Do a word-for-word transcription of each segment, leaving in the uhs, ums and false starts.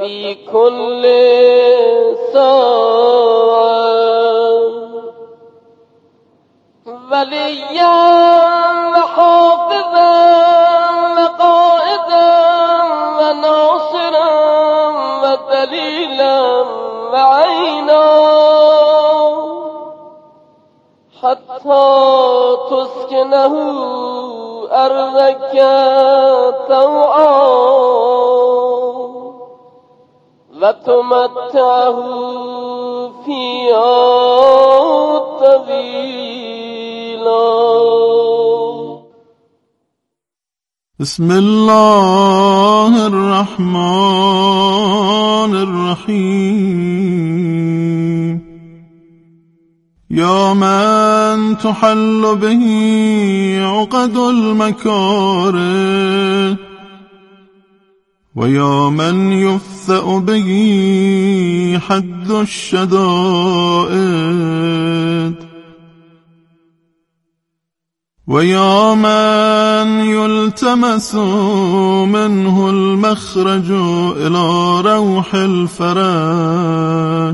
وفي كل ساعة وليا وحافظا وقائدا وناصرا ودليلا وعينا حتى تسكنه أرضك طوعا وتمتعه فيها طويلا. بسم الله الرحمن الرحيم. يا من تحل به عقد المكاره ويا من يفثأ به حد الشدائد ويا من يلتمس منه المخرج إلى روح الفرج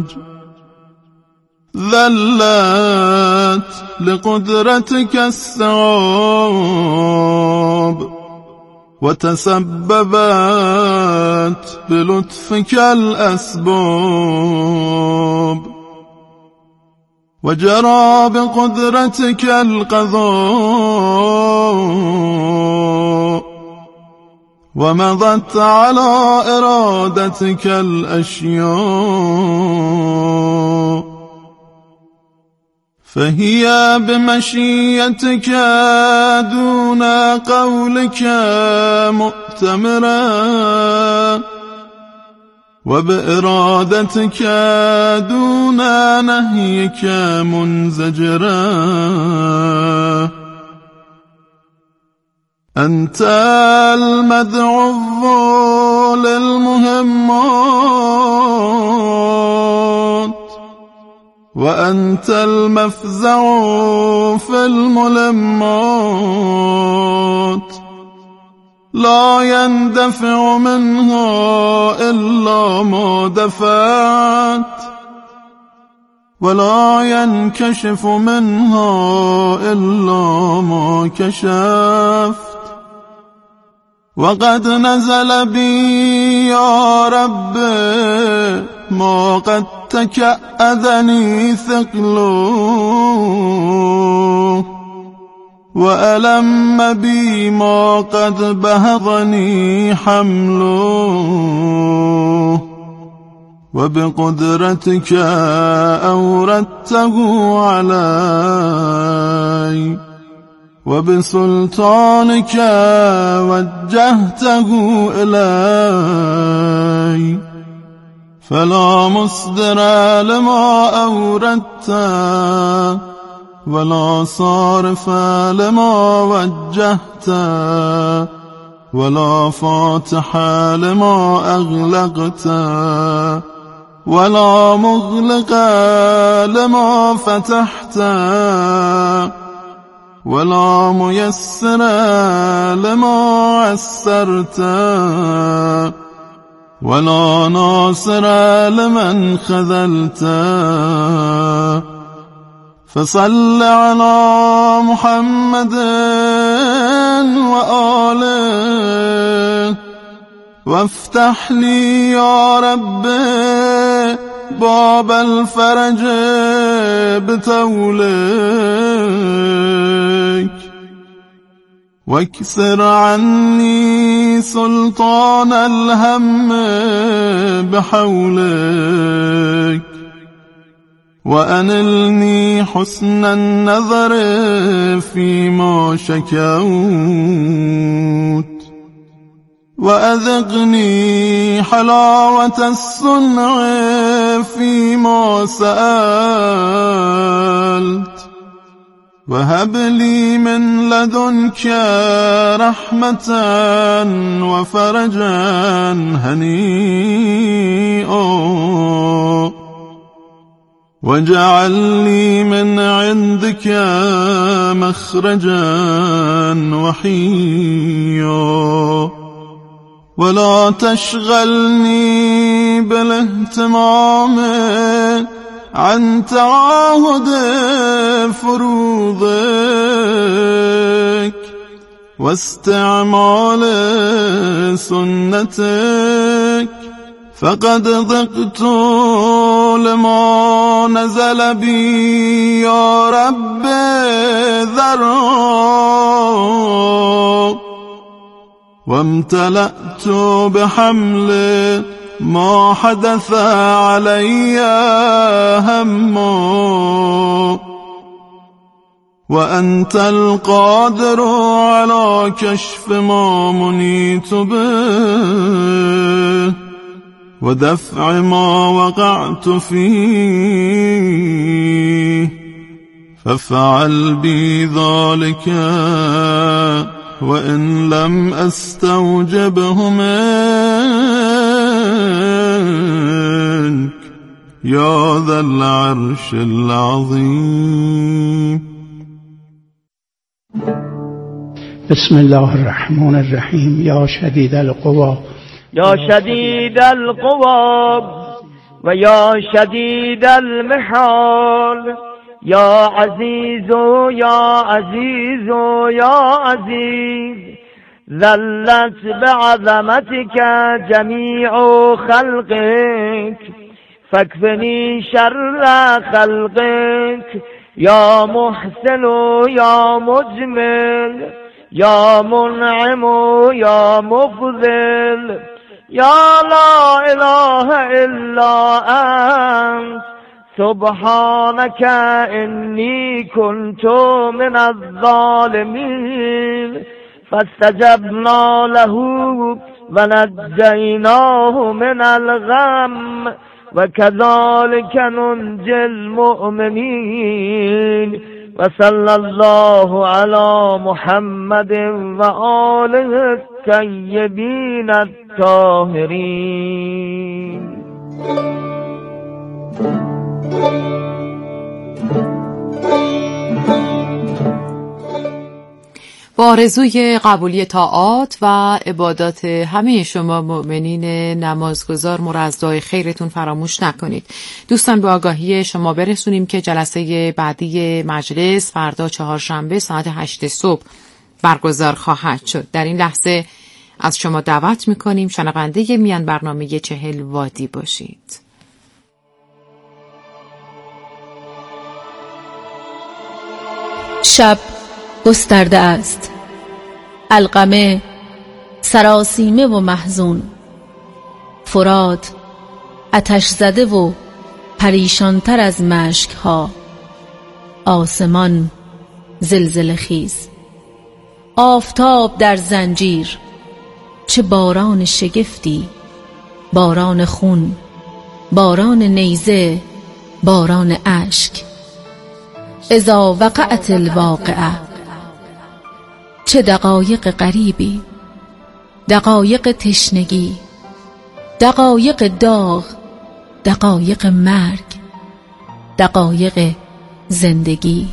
ذلت لقدرتك السعاب وتسببت بلطفك الأسباب وجرى بقدرتك القضاء ومضت على إرادتك الأشياء فهي بمشيتك دون قولك مؤتمرا وبإرادتك دون نهيك منزجرا. أنت المدعو للمهمات وأنت المفزع في الملمات لا يندفع منها إلا ما دفعت ولا ينكشف منها إلا ما كشفت وقد نزل بي يا رب ما قد تكأذني ثقله وألم بي ما قد بهضني حمله وبقدرتك أوردته علي وبسلطانك وجهته إلي فلا مصدر لما أوردت ولا صارف لما وجهت ولا فاتح لما أغلقت ولا مغلق لما فتحت ولا ميسر لما عسرت ولا ناصر لمن خذلت. فصل على محمد وآله وافتح لي يا رب باب الفرج بتولك واكسر عني سلطان الهم بحولك وأنلني حسن النظر فيما شكوت وأذقني حلاوة الصنع فيما سألت وهب لي من لدنك رحمة وفرجا هنيئا واجعل لي من عندك مخرجا وحيا ولا تشغلني بالاهتمام عن تعاهد فروضك واستعمال سنتك، فقد ضقت لما نزل بي يا رب ذرا، وامتلأت بحمل ما حدث علي هما، وأنت القادر على كشف ما منيت به ودفع ما وقعت فيه، فافعل بي ذلك وإن لم أستوجبه منك يا ذا العرش العظيم. بسم الله الرحمن الرحیم. یا شدید القوا، یا شدید القوا و یا شدید المحال، یا عزیز یا عزیز یا عزیز، ذلت بعظمتك جمیع خلقك فاكفني شر خلقك، یا محسن یا مجمل، یا منعم یا مفضل، یا لا اله الا انت سبحانك إني كنت من الظالمين، فاستجبنا له ونجيناه من الغم وكذلك ننجي المؤمنين. وصلى الله على محمد وآله الطيبين الطاهرين. با آرزوی قبولی طاعات و عبادات همه شما مؤمنین نمازگزار، ما را از دعای خیرتون فراموش نکنید. دوستان، به آگاهی شما برسونیم که جلسه بعدی مجلس فردا چهارشنبه ساعت هشت صبح برگزار خواهد شد. در این لحظه از شما دعوت میکنیم شنونده میان برنامه چهل وادی باشید. شب گسترده است، علقمه سراسیمه و محزون، فرات آتش زده و پریشانتر از مشک ها، آسمان زلزله خیز، آفتاب در زنجیر، چه باران شگفتی، باران خون، باران نیزه، باران اشک. اذا وقعت الواقعه، چه دقایق غریبی، دقایق تشنگی، دقایق داغ، دقایق مرگ، دقایق زندگی.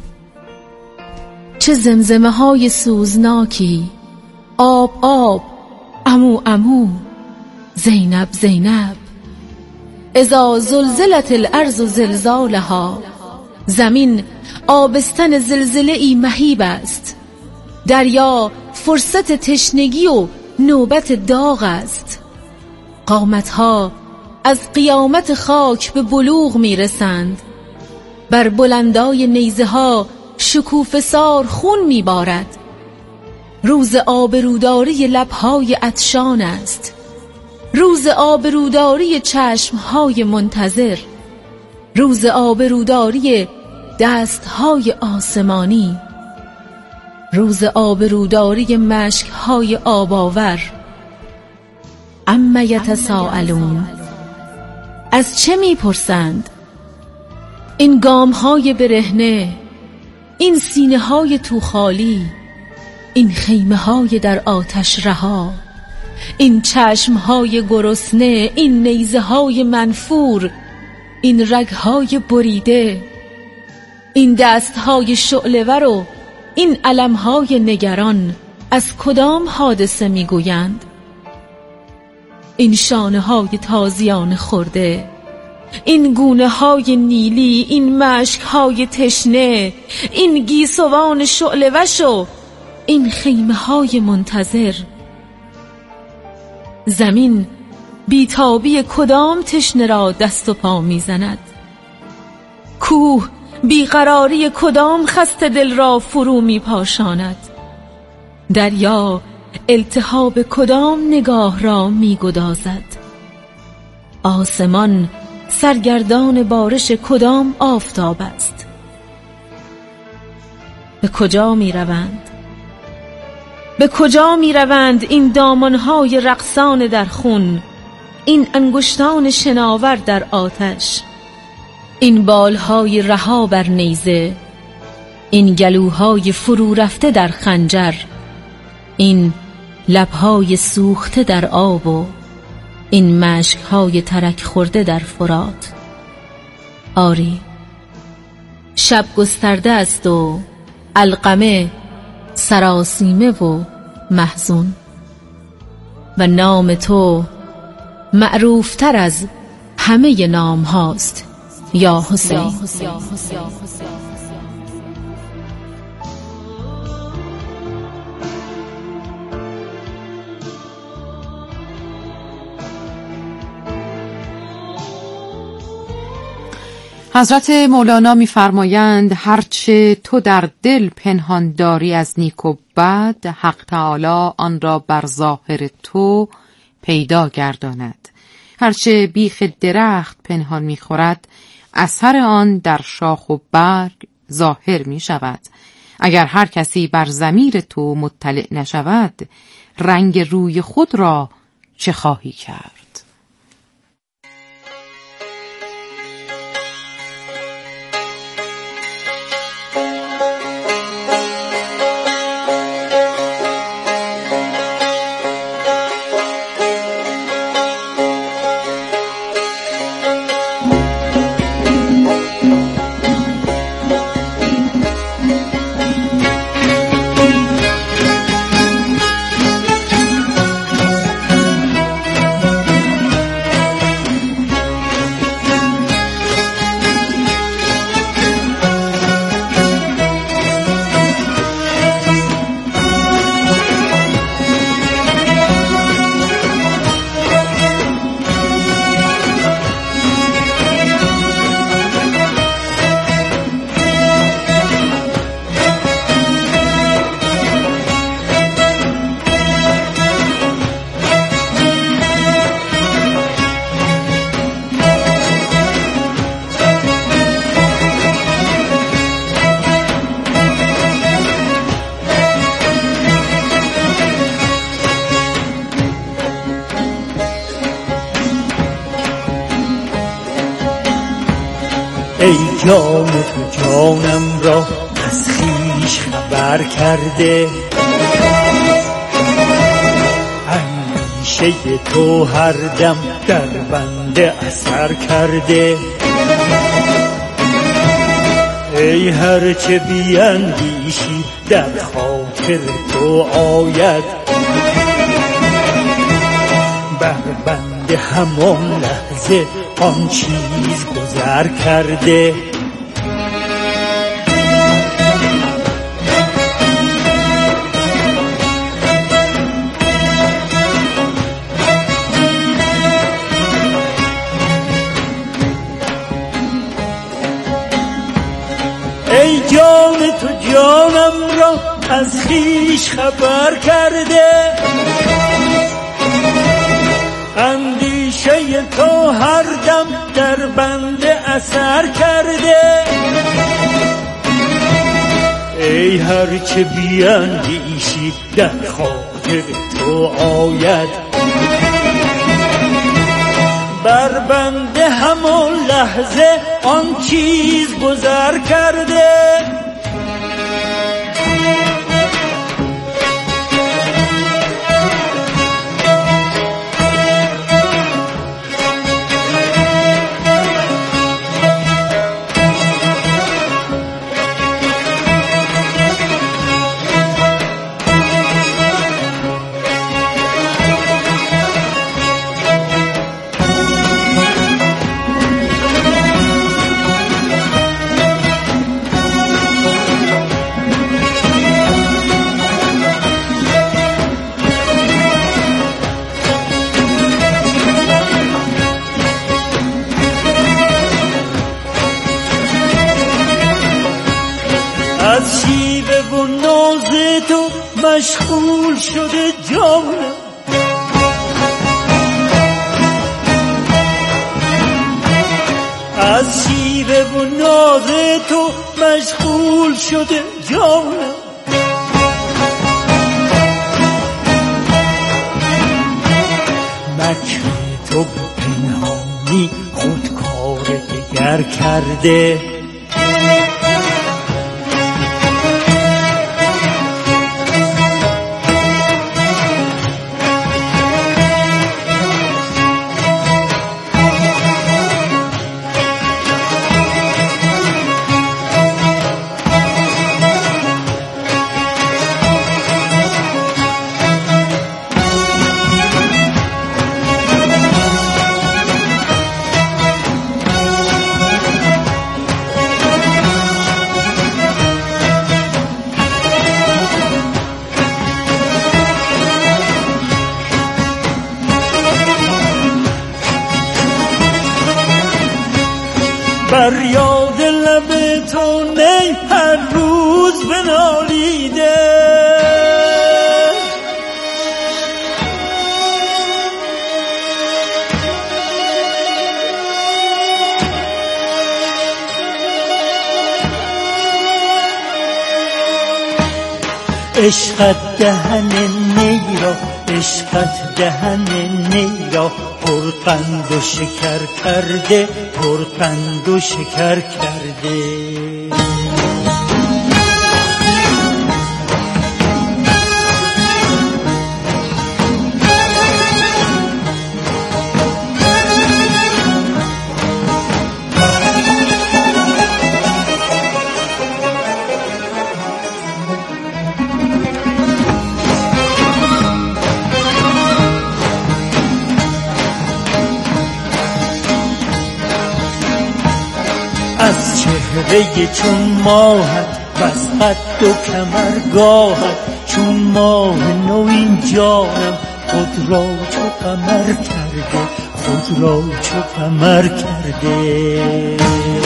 چه زمزمه های سوزناکی، آب آب، عمو عمو، زینب زینب. اذا زلزلت الارض زلزالها، زمین آبستن زلزله ای مهیب است، دریا فرصت تشنگی و نوبت داغ است. قامتها از قیامت خاک به بلوغ میرسند، بر بلندای نیزه ها شکوفه سار خون میبارد. روز آبروداری لبهای عطشان است، روز آبروداری چشمهای منتظر، روز آبروداری دستهای آسمانی، روز آبروداری مشکهای آباور. اما یتساءلون، از چه میپرسند؟ این گامهای برهنه، این سینه های تو خالی، این خیمه های در آتش رها، این چشم های گرسنه، این نیزه های منفور، این رگ های بریده، این دست های شعله‌ور و این علم های نگران، از کدام حادثه میگویند؟ این شانه های تازیان خورده، این گونه های نیلی، این مشک های تشنه، این گیسوان شعله وش و این خیمه های منتظر. زمین بیتابی کدام تشنه را دست و پا میزند؟ کوه بیقراری کدام خسته دل را فرو می پاشاند؟ دریا التهاب کدام نگاه را می گدازد؟ آسمان سرگردان بارش کدام آفتاب است؟ به کجا می روند؟ به کجا می روند این دامانهای رقصان در خون، این انگشتان شناور در آتش، این بالهای رها بر نیزه، این گلوهای فرو رفته در خنجر، این لبهای سوخته در آب و این مشکهای ترک خورده در فرات. آری، شب گسترده است و علقمه سراسیمه و محزون، و نام تو معروفتر از همه نام هاست یا حسین. حضرت مولانا می‌فرمایند هرچه تو در دل پنهان داری از نیک و بد، حق تعالی آن را بر ظاهر تو پیدا گرداند. هرچه بیخ درخت پنهان می‌خورد، اثر آن در شاخ و برگ ظاهر می‌شود. اگر هر کسی بر ضمیر تو مطلع نشود، رنگ روی خود را چه خواهی کرد؟ ای جان تو جانم را از خویش خبر کرده، اندیشه تو هر دم در بنده اثر کرده. ای هر چه بیندیشی در خاطر تو آید، بر بنده همان لحظه آن چیز گذر کرده. ای جان تو جانم را از خویش خبر کرده، اندیشه تو هر دم در بنده اثر کرده. ای هر چه بیندیشی در خاطر تو آید، بر بنده همان لحظه آن چیز گذر کرده. از شیوه و ناز تو مشغول شده جانم، از شیوه و ناز تو مشغول شده جانم. مکر تو پنهانی خودکار دگر کرده، بر یاد لب تو نی هر روز بنالیده، عشقت دهن نی را، عشقت دهن نی را پرقند و شکر کرده، پرقند و شکر کرده. از چهره چون ماهت بس قد و کمرگاهت، چون ماه نوین جانم خود را چو قمر کرده، خود را چو قمر کرده.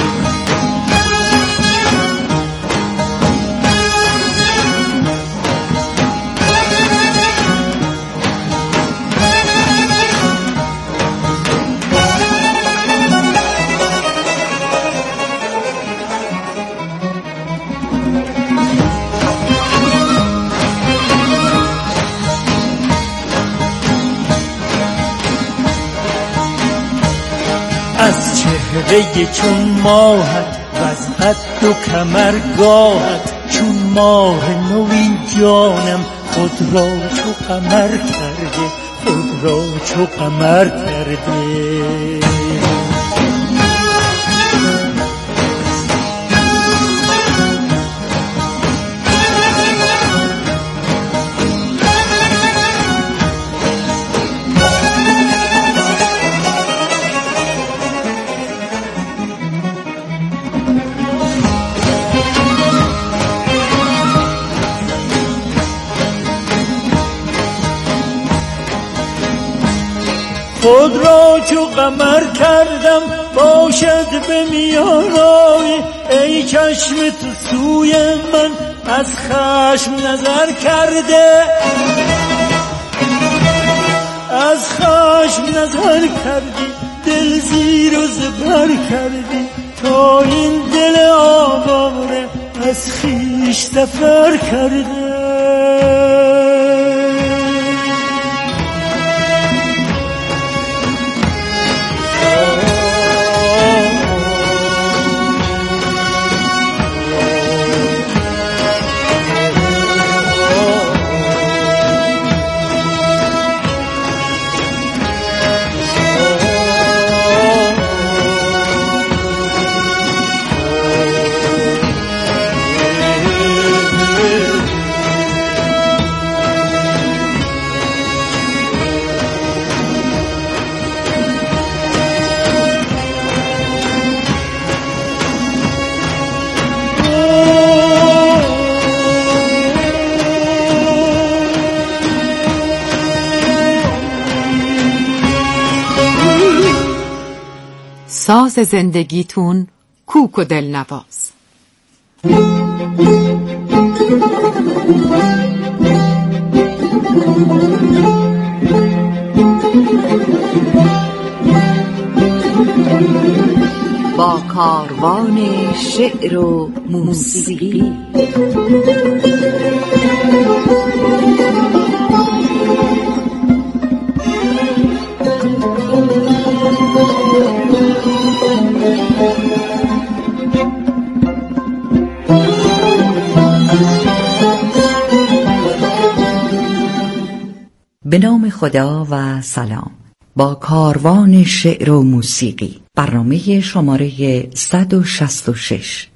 از چهره چون ماهت وز قد و کمرگاهت، چون ماه نوین جانم خود را چو قمر کرده، خود را چو قمر کرده. خود را چو قمر کردم باشد به میانای، ای چشم تو سوی من از خشم نظر کرده، از خشم نظر کردی، دل زیر و زبر کردی، تا این دل آواره از خویش سفر کرده. ساز زندگیتون کوک و دلنواز. با کاروان شعر و موسیقی. به نام خدا و سلام. با کاروان شعر و موسیقی، برنامه شماره صد و شصت و شش.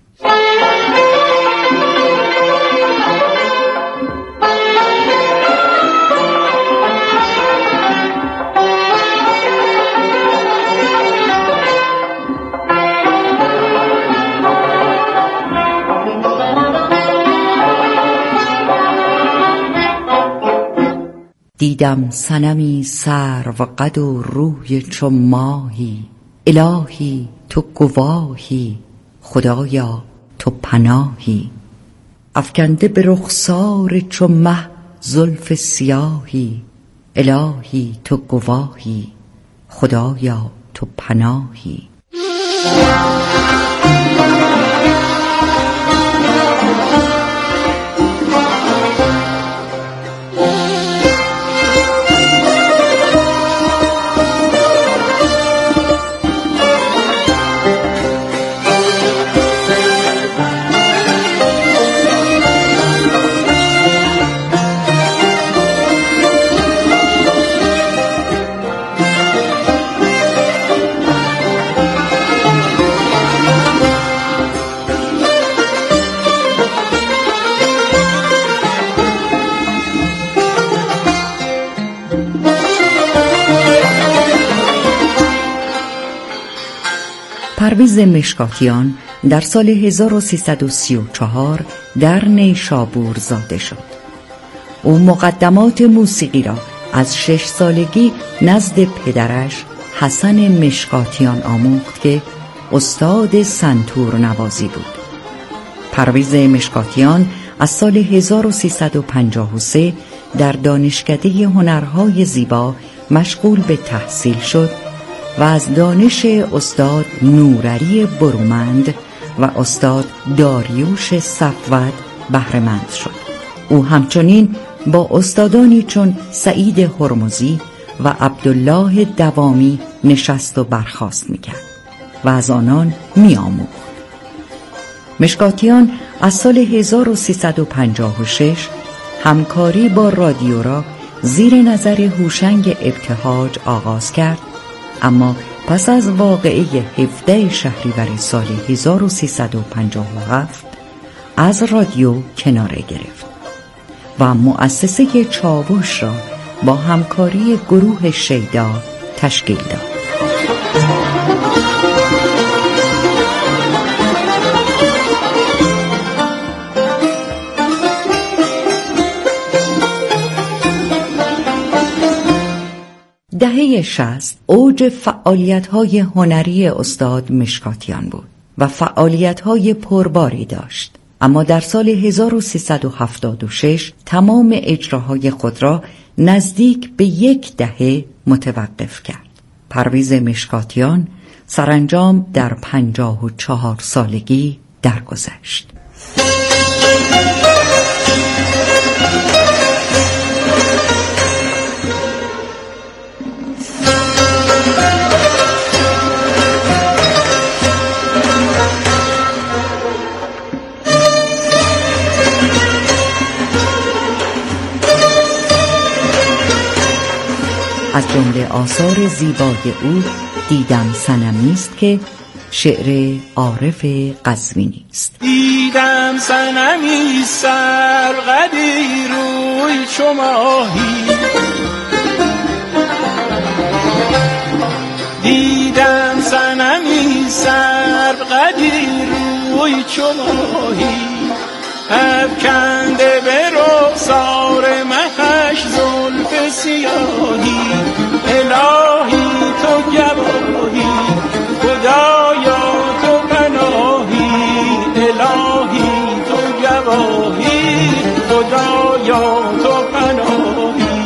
دیدم صنمی سرو قد و روی چو ماهی، الهی تو گواهی، خدایا تو پناهی. افکنده به رخسار چو مه زلف سیاهی، الهی تو گواهی، خدایا تو پناهی. پرویز مشکاتیان در سال هزار و سیصد و سی و چهار در نیشابور زاده شد. او مقدمات موسیقی را از شش سالگی نزد پدرش حسن مشکاتیان آموخت که استاد سنتور نوازی بود. پرویز مشکاتیان از سال هزار و سیصد و پنجاه و سه در دانشکده هنرهای زیبا مشغول به تحصیل شد و از دانش استاد نورعلی برومند و استاد داریوش صفوت بهره‌مند شد. او همچنین با استادانی چون سعید هرمزی و عبدالله دوامی نشست و برخاست می‌کرد و از آنان می‌آموخت. مشکاتیان از سال هزار و سیصد و پنجاه و شش همکاری با رادیو را زیر نظر هوشنگ ابتهاج آغاز کرد، اما پس از واقعه هفدهم شهریور سال هزار و سیصد و پنجاه و هفت از رادیو کناره گرفت و مؤسسه چاوش را با همکاری گروه شیدا تشکیل داد. دهه شصت اوج فعالیت‌های هنری استاد مشکاتیان بود و فعالیت‌های پرباری داشت، اما در سال هزار و سیصد و هفتاد و شش تمام اجراهای خود را نزدیک به یک دهه متوقف کرد. پرویز مشکاتیان سرانجام در پنجاه و چهار سالگی درگذشت. از جمله آثار زیبای او دیدم صنمی است که شعر عارف قزوینی است. دیدم صنمی سرقدی روی چو ماهی، دیدم صنمی سرقدی روی چو ماهی، افکنده به رخسار مهش زلف سیاهی، الهی تو گواهی، خدایا تو پناهی، الهی تو پناهی، خدایا تو پناهی.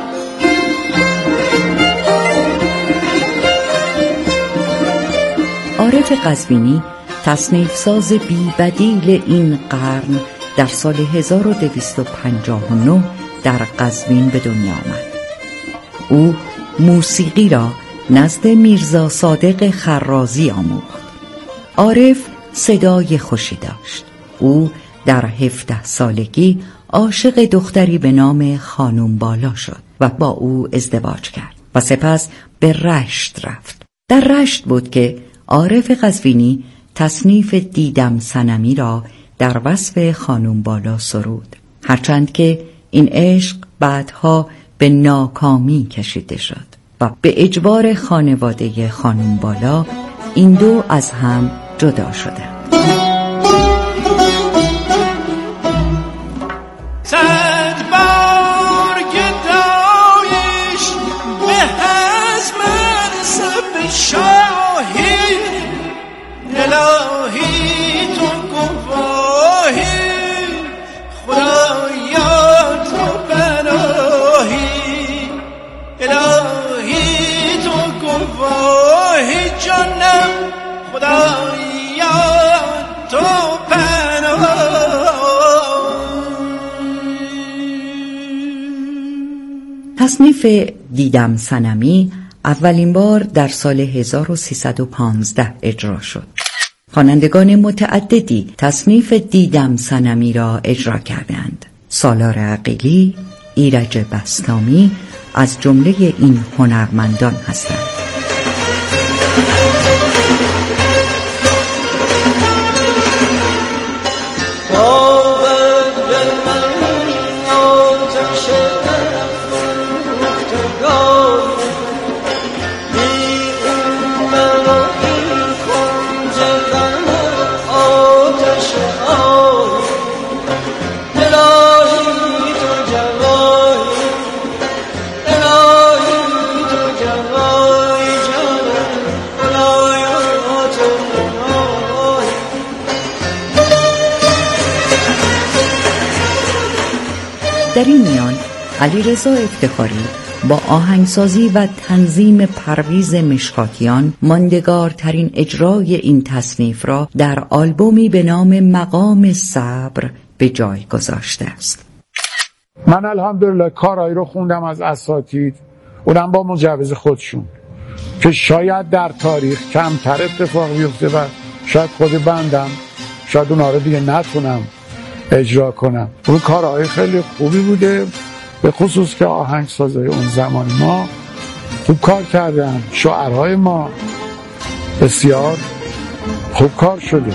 عارف قزوینی تصنیف ساز بی بدیل این قرن در سال هزار و دویست و پنجاه و نه در قزوین به دنیا آمد. او موسیقی را نزد میرزا صادق خرازی آموخت. عارف صدای خوشی داشت. او در هفده سالگی عاشق دختری به نام خانم بالا شد و با او ازدواج کرد و سپس به رشت رفت. در رشت بود که عارف قزوینی تصنیف دیدم صنمی را در وصف خانم بالا سرود، هرچند که این عشق بعدها به ناکامی کشیده شد و به اجبار خانواده خانم بالا این دو از هم جدا شدند. تصنیف دیدم صنمی اولین بار در سال هزار و سیصد و پانزده اجرا شد. خوانندگان متعددی تصنیف دیدم صنمی را اجرا کردند. سالار عقیلی، ایرج بسطامی از جمله این هنرمندان هستند. در این میان علیرضا افتخاری با آهنگسازی و تنظیم پرویز مشکاتیان ماندگارترین اجرای این تصنیف را در آلبومی به نام مقام صبر به جای گذاشته است. من الحمدلله کارایی رو خوندم از اساتید، اونم با مجوز خودشون، که شاید در تاریخ کمتر اتفاق بیفته و شاید خود بندم شاید اونها رو دیگه نتونم اجرا کنم. اون کارهای خیلی خوبی بوده، به خصوص که آهنگسازای اون زمان ما خوب کار کردن، شاعرهای ما بسیار خوب کار شده.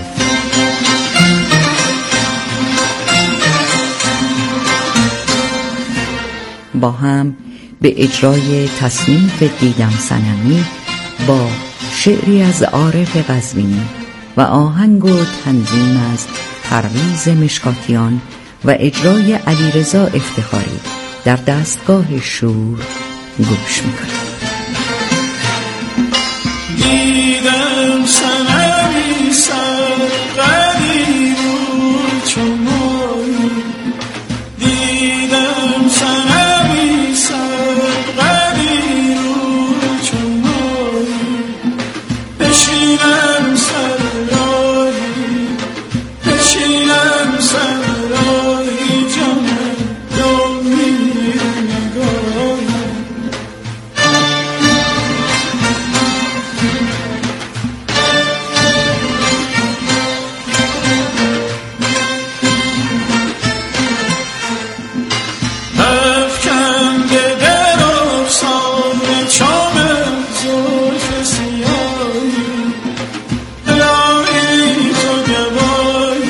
با هم به اجرای تصنیف دیدم صنمی با شعری از عارف قزوینی و آهنگ و تنظیم از پرویز مشکاتیان و اجرای علیرضا افتخاری در دستگاه شور گوش میکنیم. دیدم صنمی